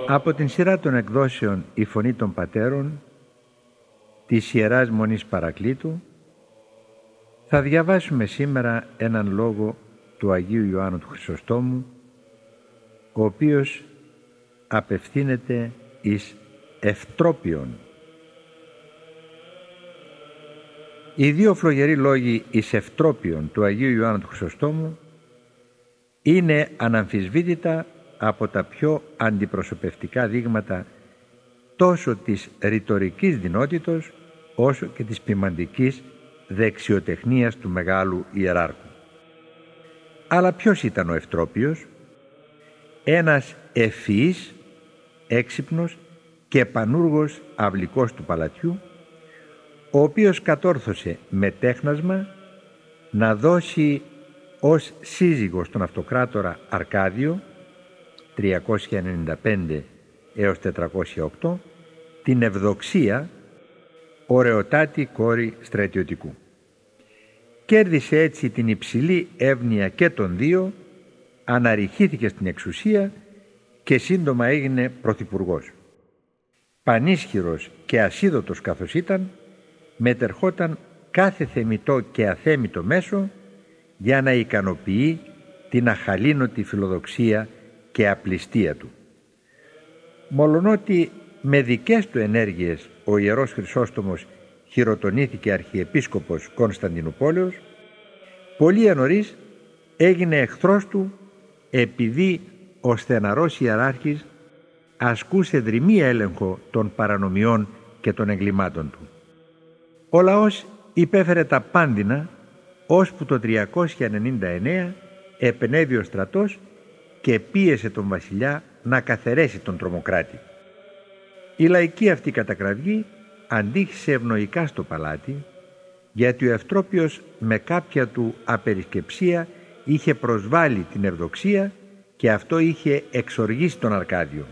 Από την σειρά των εκδόσεων «Η Φωνή των Πατέρων» της Ιεράς Μονής Παρακλήτου θα διαβάσουμε σήμερα έναν λόγο του Αγίου Ιωάννου του Χρυσοστόμου, ο οποίος απευθύνεται εις Ευτρόπιον. Οι δύο φλογεροί λόγοι εις Ευτρόπιον του Αγίου Ιωάννου του Χρυσοστόμου είναι αναμφισβήτητα από τα πιο αντιπροσωπευτικά δείγματα τόσο της ρητορικής δυνότητος όσο και της ποιμαντικής δεξιοτεχνίας του μεγάλου ιεράρχου. Αλλά ποιος ήταν ο Ευτρόπιος? Ένας ευφυής, έξυπνος και πανούργος αυλικός του παλατιού, ο οποίος κατόρθωσε με τέχνασμα να δώσει ως σύζυγο στον αυτοκράτορα Αρκάδιο 395 έως 408 την Ευδοξία, ωραιοτάτη κόρη στρατιωτικού. Κέρδισε έτσι την υψηλή εύνοια και των δύο, αναρριχήθηκε στην εξουσία και σύντομα έγινε πρωθυπουργός. Πανίσχυρος και ασίδωτος καθώς ήταν, μετερχόταν κάθε θεμιτό και αθέμητο μέσο για να ικανοποιεί την αχαλήνωτη φιλοδοξία και απληστία του. Μολονότι με δικές του ενέργειες ο Ιερός Χρυσόστομος χειροτονήθηκε αρχιεπίσκοπος Κωνσταντινουπόλεως, πολύ νωρίς έγινε εχθρός του επειδή ο στεναρός ιεράρχης ασκούσε δρυμή έλεγχο των παρανομιών και των εγκλημάτων του. Ο λαός υπέφερε τα πάντινα, ώσπου το 399 επενέβη ο στρατός και πίεσε τον βασιλιά να καθαιρέσει τον τρομοκράτη. Η λαϊκή αυτή κατακραυγή αντίχησε ευνοϊκά στο παλάτι, γιατί ο Ευτρόπιος με κάποια του απερισκεψία είχε προσβάλει την Ευδοξία και αυτό είχε εξοργήσει τον Αρκάδιο.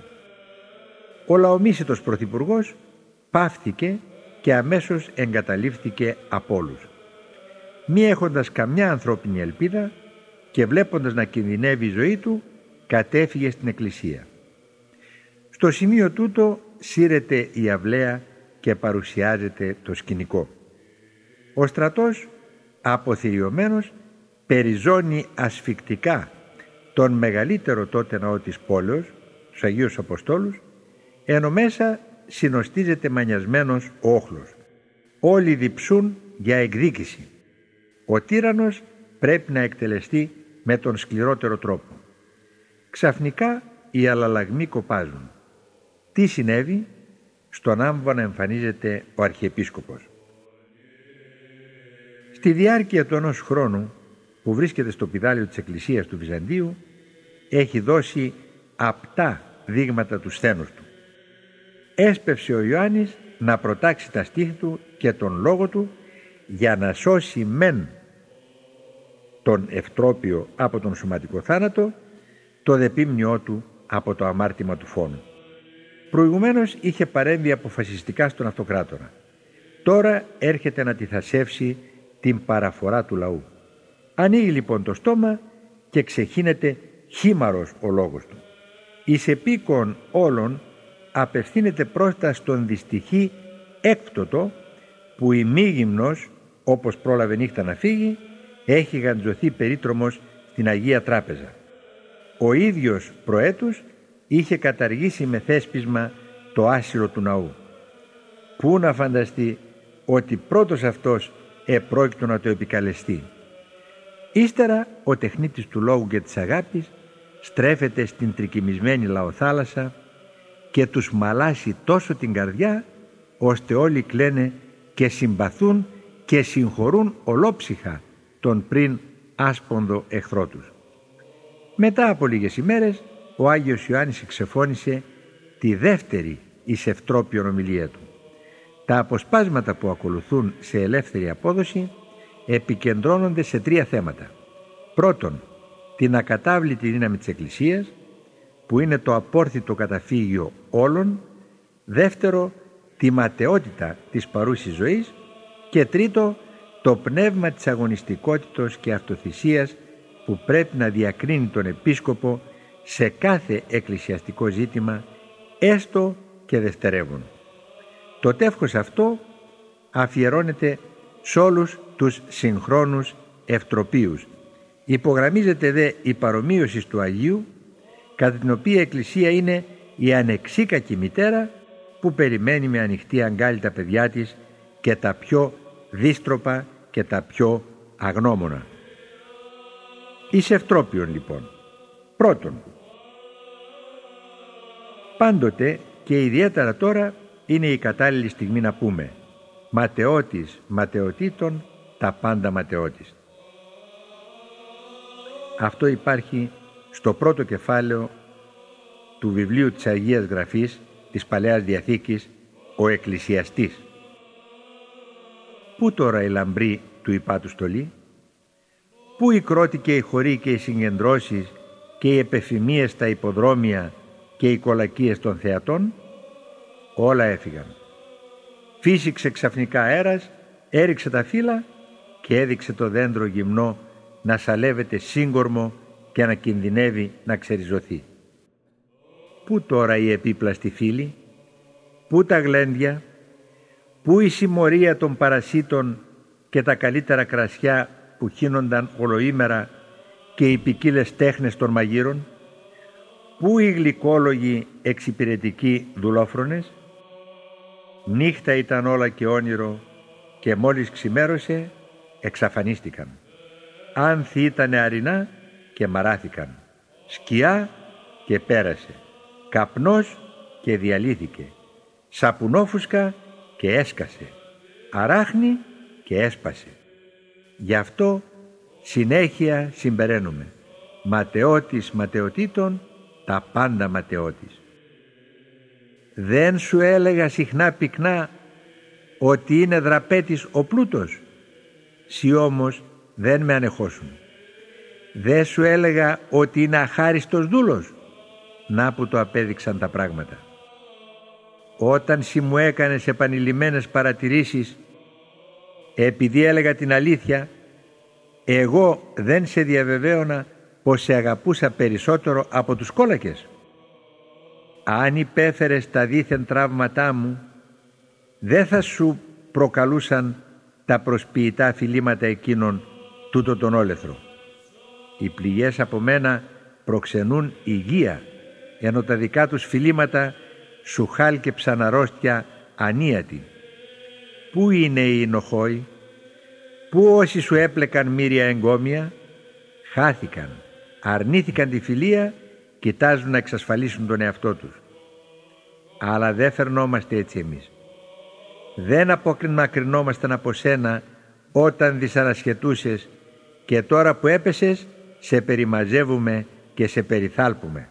Ο λαομίσητος πρωθυπουργός πάυθηκε και αμέσως εγκαταλείφθηκε από όλους. Μη έχοντας καμιά ανθρώπινη ελπίδα και βλέποντας να κινδυνεύει η ζωή του, κατέφυγε στην εκκλησία. Στο σημείο τούτο σύρεται η αυλαία και παρουσιάζεται το σκηνικό. Ο στρατός, αποθυριωμένος, περιζώνει ασφυκτικά τον μεγαλύτερο τότε ναό της πόλεως, τους Αγίους Αποστόλους, ενώ μέσα συνοστίζεται μανιασμένος ο όχλος. Όλοι διψούν για εκδίκηση. Ο τύραννος πρέπει να εκτελεστεί με τον σκληρότερο τρόπο. Ξαφνικά οι αλλαλαγμοί κοπάζουν. Τι συνέβη? Στον άμβονα εμφανίζεται ο Αρχιεπίσκοπος. Στη διάρκεια του ενός χρόνου που βρίσκεται στο πηδάλιο της Εκκλησίας του Βυζαντίου, έχει δώσει απτά δείγματα του σθένους του. Έσπευσε ο Ιωάννης να προτάξει τα στήθη του και τον λόγο του για να σώσει μεν τον Ευτρόπιο από τον σωματικό θάνατο, το δεπίμνιό του από το αμάρτημα του φόνου. Προηγουμένως είχε παρέμβει αποφασιστικά στον αυτοκράτορα. Τώρα έρχεται να τυθασεύσει την παραφορά του λαού. Ανοίγει λοιπόν το στόμα και ξεχύνεται χήμαρος ο λόγος του. Εις επίκον όλων απευθύνεται πρώτα στον δυστυχή έκπτωτο που ημίγυμνος, όπως πρόλαβε νύχτα να φύγει, έχει γαντζωθεί περίτρομος στην Αγία Τράπεζα. Ο ίδιος προέτους είχε καταργήσει με θέσπισμα το άσυρο του ναού. Πού να φανταστεί ότι πρώτος αυτός επρόκειτο να το επικαλεστεί. Ύστερα ο τεχνίτης του λόγου και της αγάπης στρέφεται στην τρικυμισμένη λαοθάλασσα και τους μαλάσει τόσο την καρδιά, ώστε όλοι κλαίνε και συμπαθούν και συγχωρούν ολόψυχα τον πριν άσπονδο εχθρό τους. Μετά από λίγες ημέρες ο Άγιος Ιωάννης εξεφώνησε τη δεύτερη εις Ευτρόπιον ομιλία του. Τα αποσπάσματα που ακολουθούν σε ελεύθερη απόδοση επικεντρώνονται σε τρία θέματα. Πρώτον, την ακατάβλητη δύναμη της Εκκλησίας, που είναι το απόρθητο καταφύγιο όλων. Δεύτερο, τη ματαιότητα της παρούσης ζωής. Και τρίτο, το πνεύμα της αγωνιστικότητος και αυτοθυσίας που πρέπει να διακρίνει τον επίσκοπο σε κάθε εκκλησιαστικό ζήτημα έστω και δευτερεύουν. Το τεύχος αυτό αφιερώνεται σε όλους τους συγχρόνους ευτροπίους. Υπογραμμίζεται δε η παρομοίωση του Αγίου, κατά την οποία η Εκκλησία είναι η ανεξίκακη μητέρα που περιμένει με ανοιχτή αγκάλη τα παιδιά της και τα πιο δύστροπα και τα πιο αγνώμονα. Εις ευτρόπιον λοιπόν. Πρώτον, πάντοτε και ιδιαίτερα τώρα είναι η κατάλληλη στιγμή να πούμε ματαιώτης ματαιωτήτων τα πάντα ματαιώτης. Αυτό υπάρχει στο πρώτο κεφάλαιο του βιβλίου της Αγίας Γραφής της Παλαιάς Διαθήκης, ο Εκκλησιαστής. Πού τώρα η λαμπρή του υπάτου στολή, πού οι κρότοι και οι χωροί και οι συγκεντρώσεις και οι επεφημίες στα υποδρόμια και οι κολακίες των θεατών, όλα έφυγαν. Φύσηξε ξαφνικά αέρας, έριξε τα φύλλα και έδειξε το δέντρο γυμνό να σαλεύεται σύγκορμο και να κινδυνεύει να ξεριζωθεί. Πού τώρα οι επίπλαστοι φύλλοι, πού τα γλέντια, πού η συμμορία των παρασίτων και τα καλύτερα κρασιά που χύνονταν ολοήμερα και οι ποικίλες τέχνες των μαγείρων, πού οι γλυκόλογοι εξυπηρετικοί δουλόφρονες. Νύχτα ήταν όλα και όνειρο και μόλις ξημέρωσε εξαφανίστηκαν. Άνθη ήτανε αρινά και μαράθηκαν. Σκιά και πέρασε. Καπνός και διαλύθηκε. Σαπουνόφουσκα και έσκασε. Αράχνη και έσπασε. Γι' αυτό συνέχεια συμπεραίνουμε. Ματαιώτης ματαιωτήτων τα πάντα ματαιώτης. Δεν σου έλεγα συχνά πυκνά ότι είναι δραπέτης ο πλούτος, σοι όμως δεν με ανεχώσουν. Δεν σου έλεγα ότι είναι αχάριστος δούλος, να που το απέδειξαν τα πράγματα. Όταν σοι μου έκανες επανειλημμένες παρατηρήσεις, επειδή έλεγα την αλήθεια, εγώ δεν σε διαβεβαίωνα πως σε αγαπούσα περισσότερο από τους κόλακες. Αν υπέφερες τα δίθεν τραύματά μου, δεν θα σου προκαλούσαν τα προσποιητά φιλήματα εκείνων τούτο τον όλεθρο. Οι πληγές από μένα προξενούν υγεία, ενώ τα δικά τους φιλήματα σου χάλκεψαν αρρώστια ανίατη. Πού είναι οι ενοχόοι, πού όσοι σου έπλεκαν μύρια εγκόμια, χάθηκαν, αρνήθηκαν τη φιλία, κοιτάζουν να εξασφαλίσουν τον εαυτό τους. Αλλά δεν φερνόμαστε έτσι εμείς. Δεν απομακρυνόμασταν από σένα όταν δυσανασχετούσες και τώρα που έπεσες σε περιμαζεύουμε και σε περιθάλπουμε.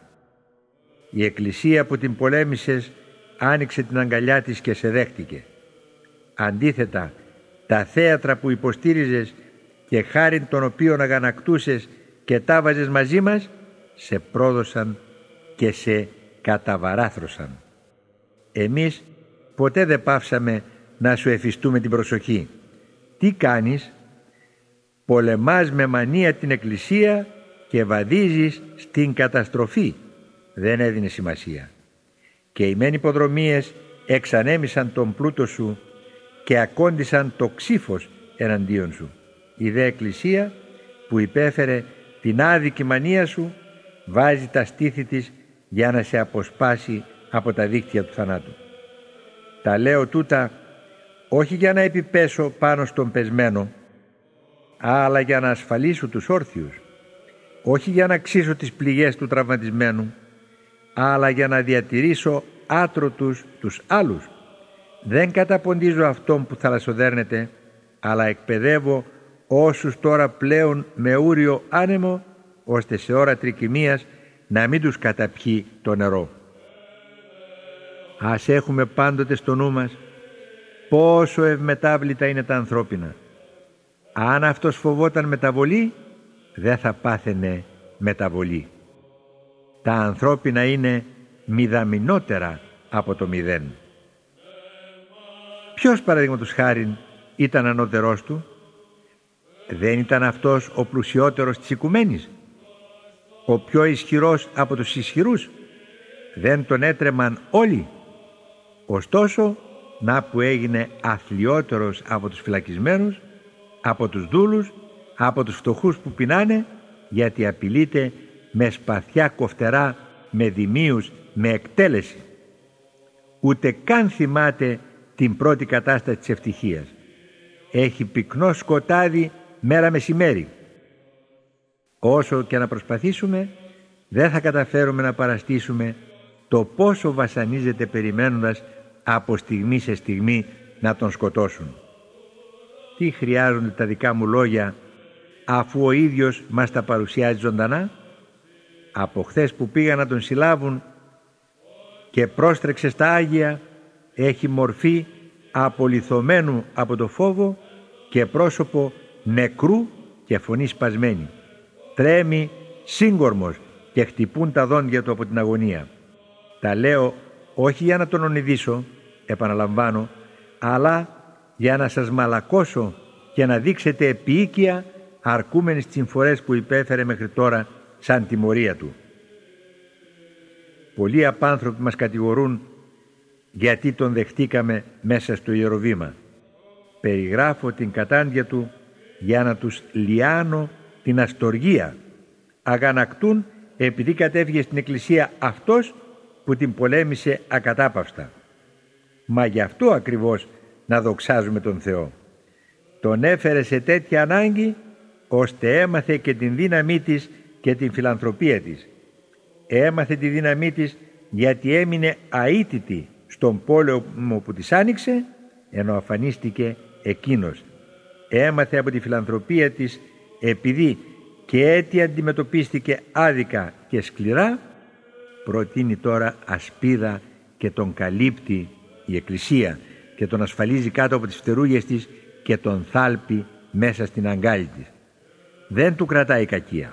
Η Εκκλησία που την πολέμησες άνοιξε την αγκαλιά της και σε δέχτηκε. Αντίθετα, τα θέατρα που υποστήριζες και χάριν των οποίων αγανακτούσες και τα βάζες μαζί μας, σε πρόδωσαν και σε καταβαράθρωσαν. Εμείς ποτέ δεν πάυσαμε να σου εφιστούμε την προσοχή. Τι κάνεις? Πολεμάς με μανία την Εκκλησία και βαδίζεις στην καταστροφή. Δεν έδινε σημασία. Και οι μεν υποδρομίες εξανέμισαν τον πλούτο σου και ακόντισαν το ξύφος εναντίον σου. Η δε Εκκλησία που υπέφερε την άδικη μανία σου βάζει τα στήθη της για να σε αποσπάσει από τα δίκτυα του θανάτου. Τα λέω τούτα όχι για να επιπέσω πάνω στον πεσμένο, αλλά για να ασφαλίσω τους όρθιους, όχι για να ξύσω τις πληγές του τραυματισμένου, αλλά για να διατηρήσω άτρωτους τους άλλους. Δεν καταποντίζω αυτόν που θαλασσοδέρνεται, αλλά εκπαιδεύω όσους τώρα πλέον με ούριο άνεμο, ώστε σε ώρα τρικυμίας να μην τους καταπιεί το νερό. Ας έχουμε πάντοτε στο νου μας πόσο ευμετάβλητα είναι τα ανθρώπινα. Αν αυτός φοβόταν μεταβολή, δεν θα πάθαινε μεταβολή. Τα ανθρώπινα είναι μηδαμινότερα από το μηδέν. Ποιος παραδείγματος χάριν ήταν ανώτερός του? Δεν ήταν αυτός ο πλουσιότερος της οικουμένης, ο πιο ισχυρός από τους ισχυρούς? Δεν τον έτρεμαν όλοι. Ωστόσο, να που έγινε αθλιότερος από τους φυλακισμένους, από τους δούλους, από τους φτωχούς που πεινάνε, γιατί απειλείται με σπαθιά κοφτερά, με δημίους, με εκτέλεση. Ούτε καν θυμάται την πρώτη κατάσταση της ευτυχίας. Έχει πυκνό σκοτάδι μέρα μεσημέρι. Όσο και να προσπαθήσουμε, δεν θα καταφέρουμε να παραστήσουμε το πόσο βασανίζεται περιμένοντας από στιγμή σε στιγμή να τον σκοτώσουν. Τι χρειάζονται τα δικά μου λόγια, αφού ο ίδιος μας τα παρουσιάζει ζωντανά? Από χθες που πήγαν να τον συλλάβουν και πρόστρεξε στα Άγια, έχει μορφή απολιθωμένου από το φόβο και πρόσωπο νεκρού και φωνή σπασμένη. Τρέμει σύγκορμος και χτυπούν τα δόντια του από την αγωνία. Τα λέω όχι για να τον ονειδήσω, επαναλαμβάνω, αλλά για να σας μαλακώσω και να δείξετε επίοικια αρκούμενοι στις συμφορές που υπέφερε μέχρι τώρα σαν τιμωρία του. Πολλοί απάνθρωποι μας κατηγορούν γιατί τον δεχτήκαμε μέσα στο ιεροβήμα. Περιγράφω την κατάντια του για να τους λιάνω την αστοργία. Αγανακτούν επειδή κατέβηκε στην εκκλησία αυτός που την πολέμησε ακατάπαυστα. Μα γι' αυτό ακριβώς να δοξάζουμε τον Θεό. Τον έφερε σε τέτοια ανάγκη ώστε έμαθε και την δύναμή της και την φιλανθρωπία της. Έμαθε τη δύναμή της γιατί έμεινε αίτητη στον πόλεμο που της άνοιξε, ενώ αφανίστηκε εκείνος. Έμαθε από τη φιλανθρωπία της επειδή και έτσι αντιμετωπίστηκε άδικα και σκληρά, προτείνει τώρα ασπίδα και τον καλύπτει η Εκκλησία και τον ασφαλίζει κάτω από τις φτερούγες της και τον θάλπει μέσα στην αγκάλη της. Δεν του κρατάει κακία.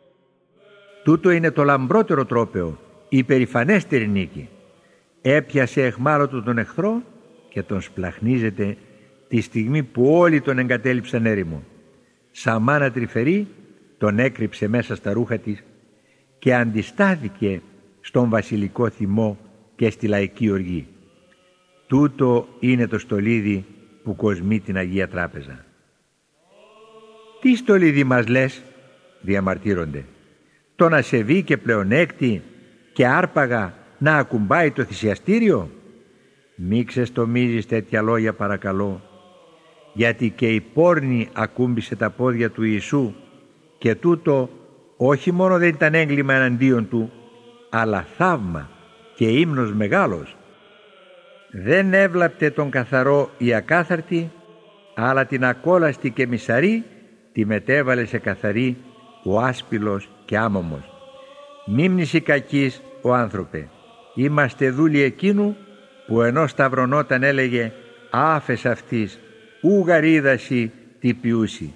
Τούτο είναι το λαμπρότερο τρόπαιο, η περηφανέστερη νίκη. Έπιασε εχμάλωτο τον εχθρό και τον σπλαχνίζεται τη στιγμή που όλοι τον εγκατέλειψαν έρημο. Σαν μάνα τρυφερή τον έκρυψε μέσα στα ρούχα της και αντιστάθηκε στον βασιλικό θυμό και στη λαϊκή οργή. Τούτο είναι το στολίδι που κοσμεί την Αγία Τράπεζα. «Τι στολίδι μας λες?» διαμαρτύρονται. «Τον ασεβή και πλεονέκτη και άρπαγα να ακουμπάει το θυσιαστήριο?» Μη ξεστομίζεις τέτοια λόγια παρακαλώ, γιατί και η πόρνη ακούμπησε τα πόδια του Ιησού και τούτο όχι μόνο δεν ήταν έγκλημα εναντίον του, αλλά θαύμα και ύμνος μεγάλος. Δεν έβλαπτε τον καθαρό η ακάθαρτη, αλλά την ακόλαστη και μισαρή τη μετέβαλε σε καθαρή ο άσπυλος και άμωμος. Μίμνηση κακής ο άνθρωπε, είμαστε δούλοι εκείνου που ενώ σταυρωνόταν έλεγε άφες αυτής ου γαρίδαση τι ποιούσι.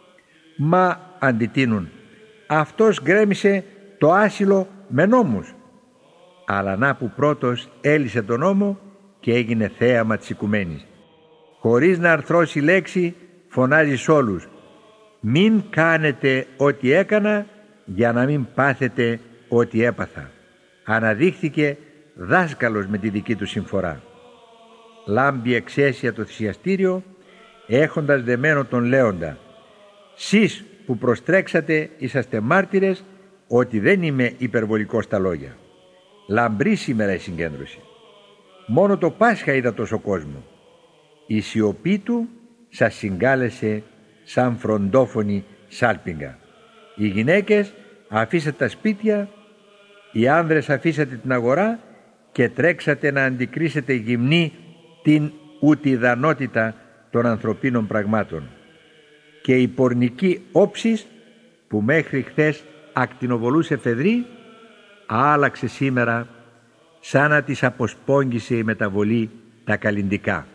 Μα αντιτείνουν, αυτός γκρέμισε το άσυλο με νόμους. Αλλά να που πρώτος έλυσε τον νόμο και έγινε θέαμα της οικουμένης. Χωρίς να αρθρώσει λέξη φωνάζει σ' όλους, μην κάνετε ό,τι έκανα για να μην πάθετε ό,τι έπαθα. Αναδείχθηκε δάσκαλος με τη δική του συμφορά. Λάμπει εξαίσια το θυσιαστήριο έχοντας δεμένο τον λέοντα. Σεις που προστρέξατε είσαστε μάρτυρες ότι δεν είμαι υπερβολικός στα λόγια. Λαμπρή σήμερα η συγκέντρωση. Μόνο το Πάσχα είδα τόσο κόσμο. Η σιωπή του σας συγκάλεσε σαν φροντόφωνη σάλπιγγα. Οι γυναίκες αφήσατε τα σπίτια, οι άνδρες αφήσατε την αγορά και τρέξατε να αντικρίσετε γυμνή την ουτιδανότητα των ανθρωπίνων πραγμάτων. Και η πορνική όψης που μέχρι χθες ακτινοβολούσε φεδρή άλλαξε σήμερα σαν να της αποσπόγγισε η μεταβολή τα καλλιντικά.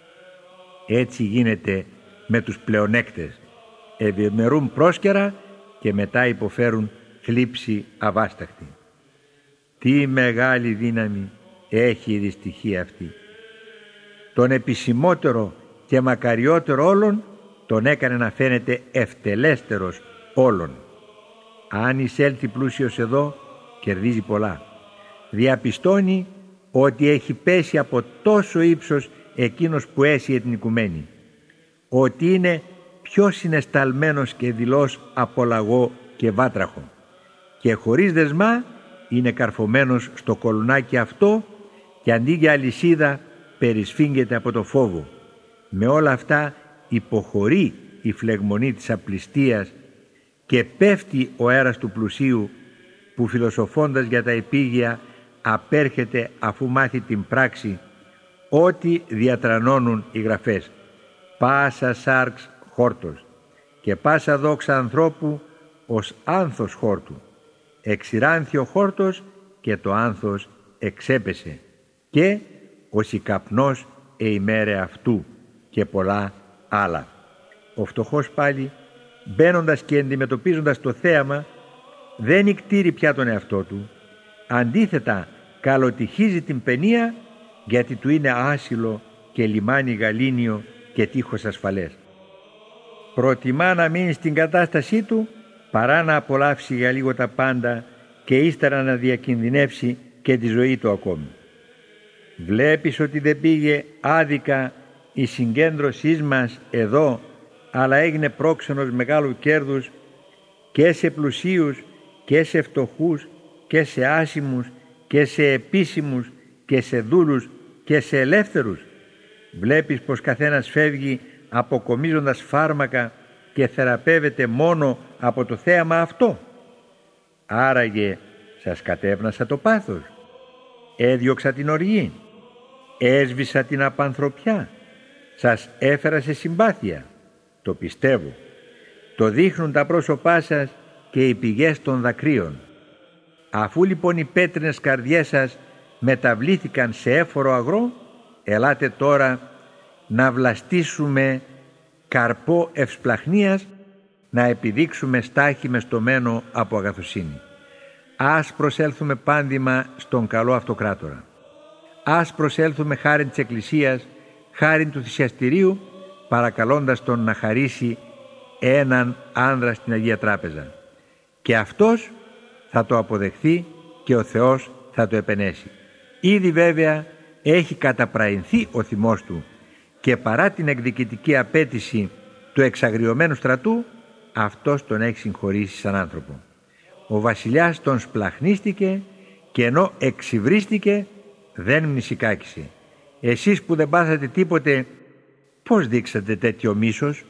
Έτσι γίνεται με τους πλεονέκτες. Ευημερούν πρόσκαιρα και μετά υποφέρουν θλίψη αβάσταχτη. Τι μεγάλη δύναμη έχει η δυστυχία αυτή. Τον επισημότερο και μακαριότερο όλων τον έκανε να φαίνεται ευτελέστερος όλων. Αν εισέλθει πλούσιος εδώ, κερδίζει πολλά. διαπιστώνει ότι έχει πέσει από τόσο ύψος εκείνος που έσυε την οικουμένη, ότι είναι πιο συναισθαλμένος και δειλός από λαγό και βάτραχο και χωρίς δεσμά είναι καρφωμένος στο κολουνάκι αυτό και αντί για αλυσίδα περισφίγγεται από το φόβο. Με όλα αυτά υποχωρεί η φλεγμονή της απληστίας και πέφτει ο αέρας του πλουσίου που φιλοσοφώντας για τα επίγεια απέρχεται αφού μάθει την πράξη ό,τι διατρανώνουν οι γραφές. Πάσα σάρξ χόρτος και πάσα δόξα ανθρώπου ως άνθος χόρτου. Εξηράνθη ο χόρτος και το άνθος εξέπεσε και ως η καπνός ημέρε αυτού και πολλά άλλα. Ο φτωχός πάλι μπαίνοντας και αντιμετωπίζοντας το θέαμα δεν ικτήρει πια τον εαυτό του, αντίθετα καλοτυχίζει την παινία γιατί του είναι άσυλο και λιμάνι γαλήνιο και τείχος ασφαλές. Προτιμά να μείνει στην κατάστασή του παρά να απολαύσει για λίγο τα πάντα και ύστερα να διακινδυνεύσει και τη ζωή του ακόμη. Βλέπεις ότι δεν πήγε άδικα η συγκέντρωσή μας εδώ, αλλά έγινε πρόξενος μεγάλου κέρδους και σε πλουσίους και σε φτωχούς και σε άσημους και σε επίσημους και σε δούλους και σε ελεύθερους. Βλέπεις πως καθένας φεύγει αποκομίζοντας φάρμακα και θεραπεύεται μόνο από το θέαμα αυτό. Άραγε σας κατέβνασα το πάθος, έδιωξα την οργή, έσβησα την απανθρωπιά, σας έφερα σε συμπάθεια. Το πιστεύω. Το δείχνουν τα πρόσωπά σας και οι πηγές των δακρύων. Αφού λοιπόν οι πέτρινες καρδιές σας μεταβλήθηκαν σε έφορο αγρό, ελάτε τώρα να βλαστήσουμε καρπό ευσπλαχνίας, να επιδείξουμε στάχη μεστομένο από αγαθοσύνη. Ας προσέλθουμε πάνδημα στον καλό αυτοκράτορα. Ας προσέλθουμε χάριν της Εκκλησίας, χάριν του θυσιαστηρίου, παρακαλώντας τον να χαρίσει έναν άνδρα στην Αγία Τράπεζα. Και αυτός θα το αποδεχθεί και ο Θεός θα το επενέσει. Ήδη βέβαια έχει καταπραϊνθεί ο θυμός του και παρά την εκδικητική απέτηση του εξαγριωμένου στρατού, αυτός τον έχει συγχωρήσει σαν άνθρωπο. Ο βασιλιάς τον σπλαχνίστηκε και ενώ εξυβρίστηκε δεν μνησικάκησε. Εσείς που δεν πάθατε τίποτε, πώς δείξατε τέτοιο μίσος?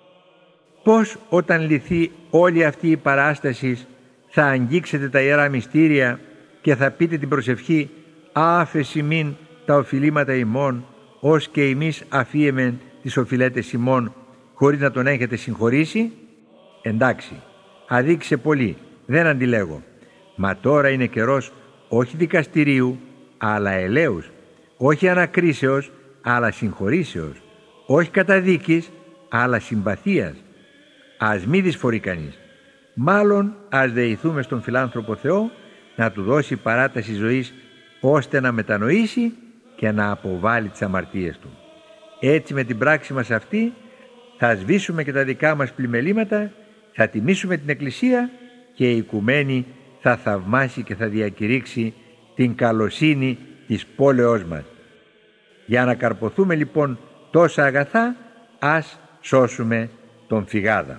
Πώς όταν λυθεί όλη αυτή η παράσταση θα αγγίξετε τα ιερά μυστήρια και θα πείτε την προσευχή «Άφεση μην τα οφειλήματα ημών, ως και εμείς αφίεμεν τις οφειλέτες ημών», χωρίς να τον έχετε συγχωρήσει? Εντάξει, αδίκησε πολύ, δεν αντιλέγω. Μα τώρα είναι καιρός όχι δικαστηρίου, αλλά ελέους, όχι ανακρίσεως, αλλά συγχωρήσεως, όχι καταδίκης, αλλά συμπαθίας. Ας μη δυσφορεί κανείς. Μάλλον ας δεηθούμε στον φιλάνθρωπο Θεό να του δώσει παράταση ζωής, ώστε να μετανοήσει και να αποβάλει τις αμαρτίες του. Έτσι με την πράξη μας αυτή θα σβήσουμε και τα δικά μας πλημελήματα, θα τιμήσουμε την Εκκλησία και η οικουμένη θα θαυμάσει και θα διακηρύξει την καλοσύνη της πόλεως μας. Για να καρποθούμε λοιπόν τόσα αγαθά, ας σώσουμε τον φυγάδα.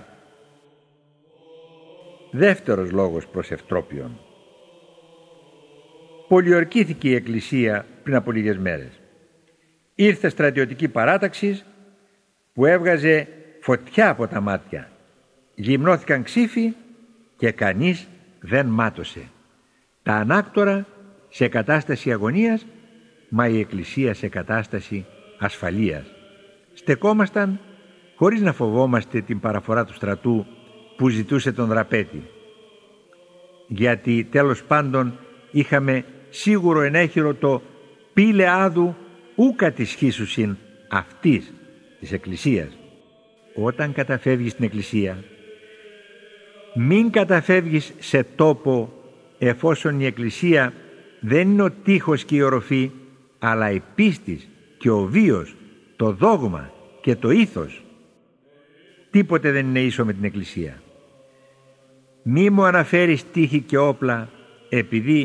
Δεύτερος λόγος προς Ευτρόπιον. Πολιορκήθηκε η Εκκλησία πριν από λίγες μέρες. Ήρθε στρατιωτική παράταξη που έβγαζε φωτιά από τα μάτια. Γυμνώθηκαν ξύφοι και κανείς δεν μάτωσε. Τα ανάκτορα σε κατάσταση αγωνίας, μα η Εκκλησία σε κατάσταση ασφαλείας. Στεκόμασταν χωρίς να φοβόμαστε την παραφορά του στρατού που ζητούσε τον δραπέτη. Γιατί τέλος πάντων είχαμε σίγουρο ενέχειρο το «πήλε άδου ούκα της χύσουσιν αυτής» της Εκκλησίας. Όταν καταφεύγεις στην Εκκλησία, μην καταφεύγεις σε τόπο, εφόσον η Εκκλησία δεν είναι ο τείχος και η οροφή, αλλά η πίστης και ο βίος, το δόγμα και το ήθος. Τίποτε δεν είναι ίσο με την Εκκλησία. Μη μου αναφέρεις τείχη και όπλα, επειδή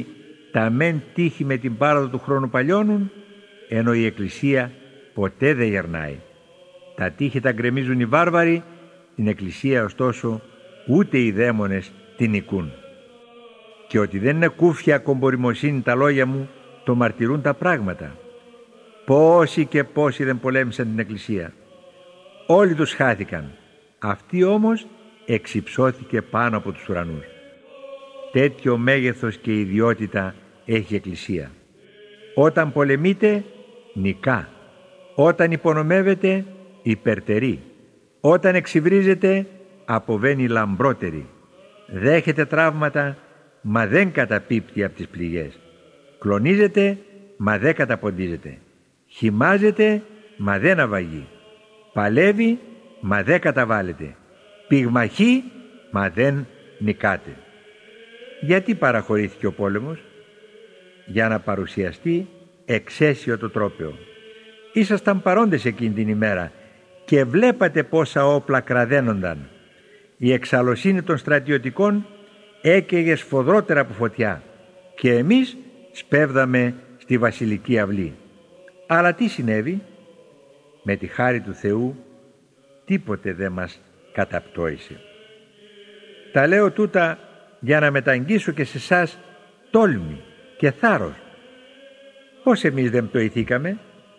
τα μεν τύχη με την πάροδο του χρόνου παλιώνουν, ενώ η Εκκλησία ποτέ δεν γερνάει. Τα τύχη τα γκρεμίζουν οι βάρβαροι, την Εκκλησία ωστόσο ούτε οι δαίμονες την νικούν. Και ότι δεν είναι κούφια κομπορημοσύνη τα λόγια μου, το μαρτυρούν τα πράγματα. Πόσοι και πόσοι δεν πολέμησαν την Εκκλησία. Όλοι τους χάθηκαν. Αυτή όμως εξυψώθηκε πάνω από τους ουρανούς. Τέτοιο μέγεθος και ιδιότητα έχει η Εκκλησία. Όταν πολεμείτε, νικά. Όταν υπονομεύετε, υπερτερεί. Όταν εξυβρίζετε, αποβαίνει λαμπρότερη. Δέχεται τραύματα, μα δεν καταπίπτει από τις πληγές. Κλονίζεται, μα δεν καταποντίζεται. Χυμάζεται, μα δεν αβαγεί. Παλεύει, μα δεν καταβάλλεται. Πυγμαχεί, μα δεν νικάται. Γιατί παραχωρήθηκε ο πόλεμος? Για να παρουσιαστεί εξαίσιο το τρόπαιο. Ήσασταν παρόντες εκείνη την ημέρα και βλέπατε πόσα όπλα κραδένονταν. Η εξαλωσύνη των στρατιωτικών έκαιγε σφοδρότερα από φωτιά και εμείς σπέβδαμε στη βασιλική αυλή. Αλλά τι συνέβη? Με τη χάρη του Θεού τίποτε δεν μας καταπτώησε. Τα λέω τούτα για να μεταγγίσω και σε εσάς τόλμη και θάρρος. Πώς εμείς δεν πτωηθήκαμε?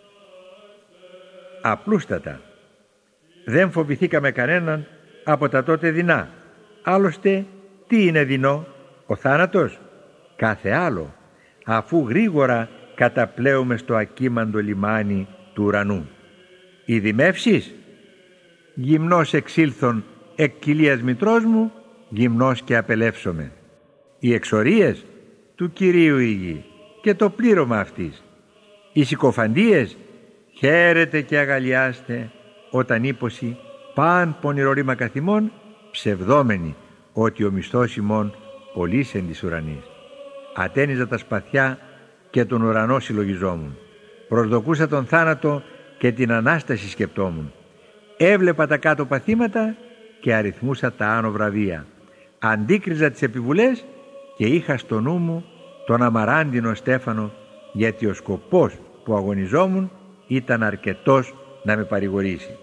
Απλούστατα. Δεν φοβηθήκαμε κανέναν από τα τότε δεινά. Άλλωστε τι είναι δεινό? Ο θάνατος? Κάθε άλλο, αφού γρήγορα καταπλέουμε στο ακίμαντο λιμάνι του ουρανού. Οι δημεύσεις? Γυμνός εξήλθον εκ κοιλίας μητρός μου, γυμνός και απελεύσομαι. Οι εξορίες? Του Κυρίου η γη και το πλήρωμα αυτής. Οι συκοφαντίες? Χαίρετε και αγαλιάστε όταν ύπωση παν πονηρό ρήμα καθημών, ψευδόμενοι ότι ο μισθός ημών πολύς εν της ουρανής. Ατένιζα τα σπαθιά και τον ουρανό συλλογιζόμουν. Προσδοκούσα τον θάνατο και την Ανάσταση σκεπτόμουν. Έβλεπα τα κάτω παθήματα και αριθμούσα τα άνω βραβεία. Αντίκριζα τις επιβουλές και είχα στο νου μου τον αμαράντινο Στέφανο, γιατί ο σκοπός που αγωνιζόμουν ήταν αρκετός να με παρηγορήσει.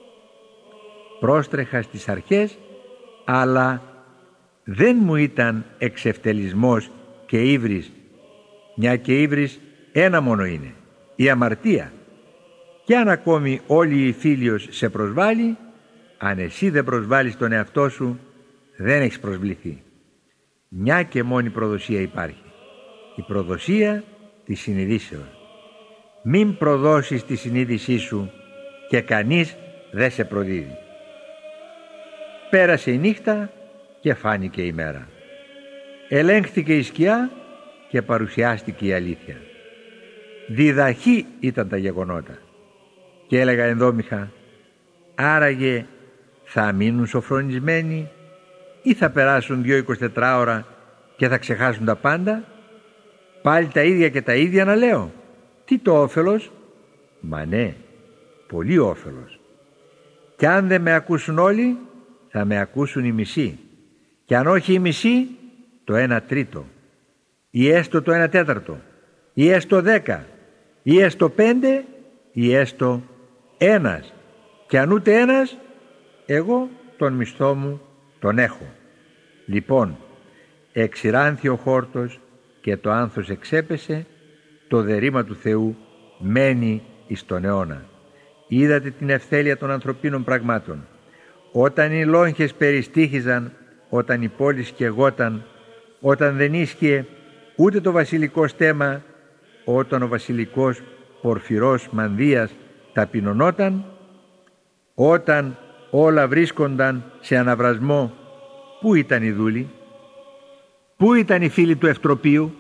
Πρόστρεχα στις αρχές, αλλά δεν μου ήταν εξευτελισμός και ύβρις, μια και ύβρις ένα μόνο είναι, η αμαρτία. Κι αν ακόμη όλη η φίλιος σε προσβάλλει, αν εσύ δεν προσβάλλεις τον εαυτό σου, δεν έχεις προσβληθεί. Μια και μόνη προδοσία υπάρχει, η προδοσία της συνειδήσεως. Μην προδώσεις τη συνείδησή σου και κανείς δεν σε προδίδει. Πέρασε η νύχτα και φάνηκε η μέρα. Ελέγχθηκε η σκιά και παρουσιάστηκε η αλήθεια. Διδαχή ήταν τα γεγονότα. Και έλεγα ενδόμηχα, άραγε θα μείνουν σοφρονισμένοι ή θα περάσουν 2-24 ώρα και θα ξεχάσουν τα πάντα? Πάλι τα ίδια και τα ίδια να λέω. Τι το όφελος? Μα ναι, πολύ όφελος. Κι αν δεν με ακούσουν όλοι, θα με ακούσουν οι μισοί. Κι αν όχι οι μισοί, το 1/3, ή έστω το 1/4, ή έστω 10, ή έστω 5, ή έστω ένας. Κι αν ούτε ένας, εγώ τον μισθό μου τον έχω. Λοιπόν, εξηράνθη ο χόρτος και το άνθος εξέπεσε, το δερήμα του Θεού μένει εις τον αιώνα. Είδατε την ευθέλεια των ανθρωπίνων πραγμάτων. Όταν οι λόγχες περιστήχιζαν, όταν η πόλη σκεγόταν, όταν δεν ίσχυε ούτε το βασιλικό στέμμα, όταν ο βασιλικός πορφυρός μανδύας ταπεινωνόταν, όταν όλα βρίσκονταν σε αναβρασμό, πού ήταν οι δούλοι? Πού ήταν οι φίλοι του Ευτροπίου?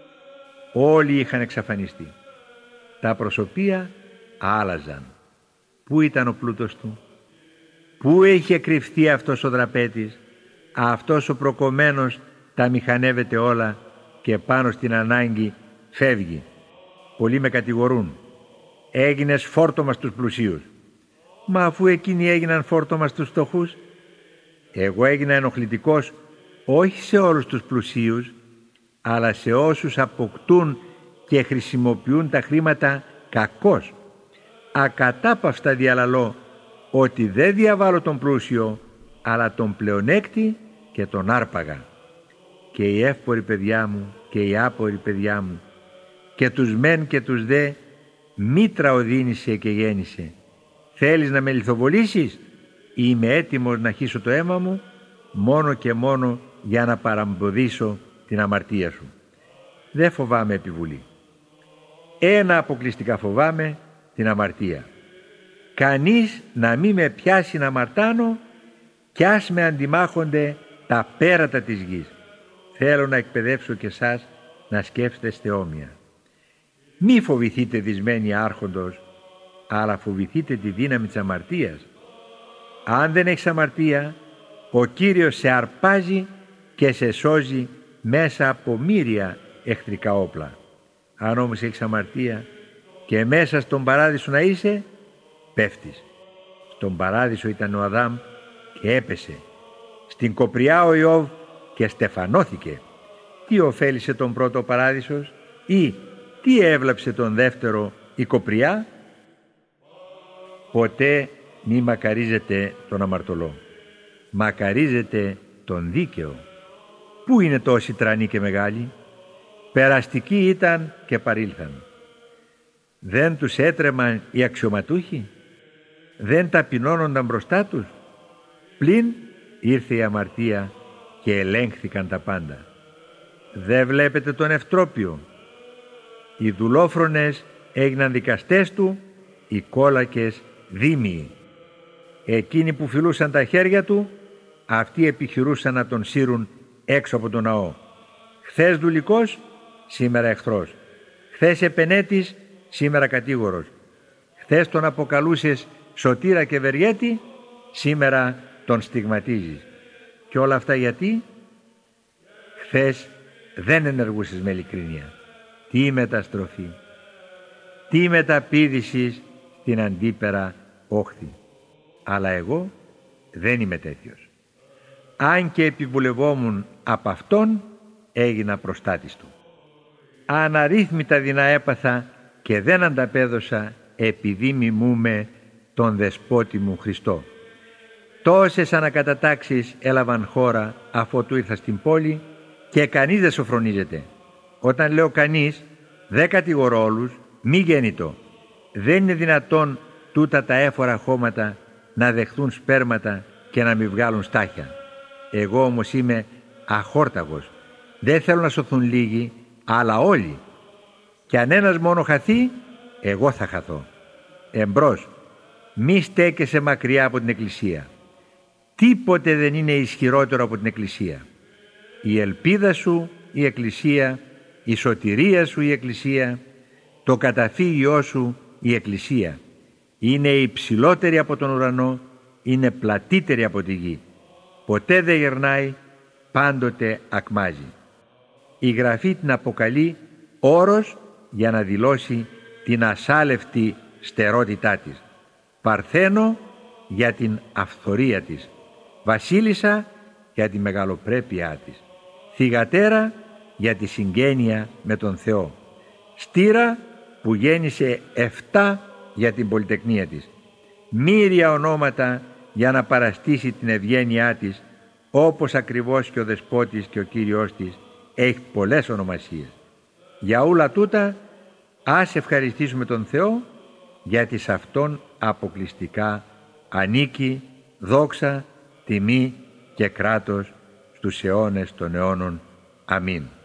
Όλοι είχαν εξαφανιστεί. Τα προσωπία άλλαζαν. Πού ήταν ο πλούτος του? Πού είχε κρυφτεί αυτός ο δραπέτης? Αυτός ο προκομμένος τα μηχανεύεται όλα και πάνω στην ανάγκη φεύγει. Πολλοί με κατηγορούν. Έγινες φόρτωμα στους πλουσίους. Μα αφού εκείνοι έγιναν φόρτωμα στους φτωχούς, εγώ έγινα ενοχλητικός όχι σε όλους τους πλουσίους, αλλά σε όσους αποκτούν και χρησιμοποιούν τα χρήματα κακώς. Ακατάπαυστα διαλαλώ ότι δεν διαβάλλω τον πλούσιο, αλλά τον πλεονέκτη και τον άρπαγα. Και οι εύποροι παιδιά μου και οι άποροι παιδιά μου, και τους μεν και τους δε, μήτρα οδύνησε και γέννησε. Θέλεις να με λιθοβολήσεις? Είμαι έτοιμος να χύσω το αίμα μου, μόνο και μόνο για να παραμποδίσω την αμαρτία σου. Δεν φοβάμαι επιβουλή. Ένα αποκλειστικά φοβάμαι, την αμαρτία. Κανείς να μην με πιάσει να αμαρτάνω, κι ας με αντιμάχονται τα πέρατα της γης. Θέλω να εκπαιδεύσω και εσάς να σκέφτεστε όμοια. Μη φοβηθείτε δυσμένοι άρχοντος, αλλά φοβηθείτε τη δύναμη της αμαρτίας. Αν δεν έχεις αμαρτία, ο Κύριος σε αρπάζει και σε σώζει μέσα από μύρια εχθρικά όπλα. Αν όμως έχεις αμαρτία και μέσα στον παράδεισο να είσαι, πέφτεις. Στον παράδεισο ήταν ο Αδάμ και έπεσε. Στην κοπριά ο Ιώβ και στεφανώθηκε. Τι ωφέλισε τον πρώτο παράδεισος, ή τι έβλαψε τον δεύτερο η κοπριά? Ποτέ μη μακαρίζετε τον αμαρτωλό. Μακαρίζετε τον δίκαιο. Πού είναι τόσοι τρανοί και μεγάλοι? Περαστικοί ήταν και παρήλθαν. Δεν τους έτρεμαν οι αξιωματούχοι? Δεν ταπεινώνονταν μπροστά τους? Πλην ήρθε η αμαρτία και ελέγχθηκαν τα πάντα. Δεν βλέπετε τον Ευτρόπιο? Οι δουλόφρονες έγιναν δικαστές του, οι κόλακες δήμιοι. Εκείνοι που φιλούσαν τα χέρια του, αυτοί επιχειρούσαν να τον σύρουν έξω από τον ναό. Χθες δουλικός, σήμερα εχθρός. Χθες επενέτης, σήμερα κατήγορος. Χθες τον αποκαλούσες σωτήρα και βεριέτη, σήμερα τον στιγματίζεις. Και όλα αυτά γιατί? Χθες δεν ενεργούσες με ειλικρίνεια. Τι μεταστροφή, τι μεταπήδησης στην αντίπερα όχθη. Αλλά εγώ δεν είμαι τέτοιος. Αν και επιβουλευόμουν από αυτόν, έγινα προστάτης του. Αναρρύθμιτα δεινά έπαθα και δεν ανταπέδωσα, επειδή μιμούμε τον δεσπότη μου Χριστό. Τόσες ανακατατάξεις έλαβαν χώρα αφότου ήρθα στην πόλη και κανείς δεν σοφρονίζεται. Όταν λέω κανείς, δεν κατηγορώ όλους, μη γέννητο. Δεν είναι δυνατόν τούτα τα έφορα χώματα να δεχθούν σπέρματα και να μην βγάλουν στάχια. Εγώ όμως είμαι αχόρταγος. Δεν θέλω να σωθούν λίγοι, αλλά όλοι. Και αν ένας μόνο χαθεί, εγώ θα χαθώ. Εμπρός, μη στέκεσαι μακριά από την Εκκλησία. Τίποτε δεν είναι ισχυρότερο από την Εκκλησία. Η ελπίδα σου η Εκκλησία, η σωτηρία σου η Εκκλησία, το καταφύγιό σου η Εκκλησία. Είναι υψηλότερη από τον ουρανό, είναι πλατύτερη από τη γη. Ποτέ δεν γερνάει, πάντοτε ακμάζει. Η Γραφή την αποκαλεί όρος για να δηλώσει την ασάλευτη στερότητά της. Παρθένο για την αυθορία της. Βασίλισσα για τη μεγαλοπρέπειά της. Θυγατέρα για τη συγγένεια με τον Θεό. Στήρα που γέννησε 7 για την πολυτεκνία της. Μύρια ονόματα για να παραστήσει την ευγένειά της, όπως ακριβώς και ο Δεσπότης και ο Κύριος της έχει πολλές ονομασίες. Για όλα τούτα ας ευχαριστήσουμε τον Θεό, γιατί σε Αυτόν αποκλειστικά ανήκει δόξα, τιμή και κράτος στους αιώνες των αιώνων. Αμήν.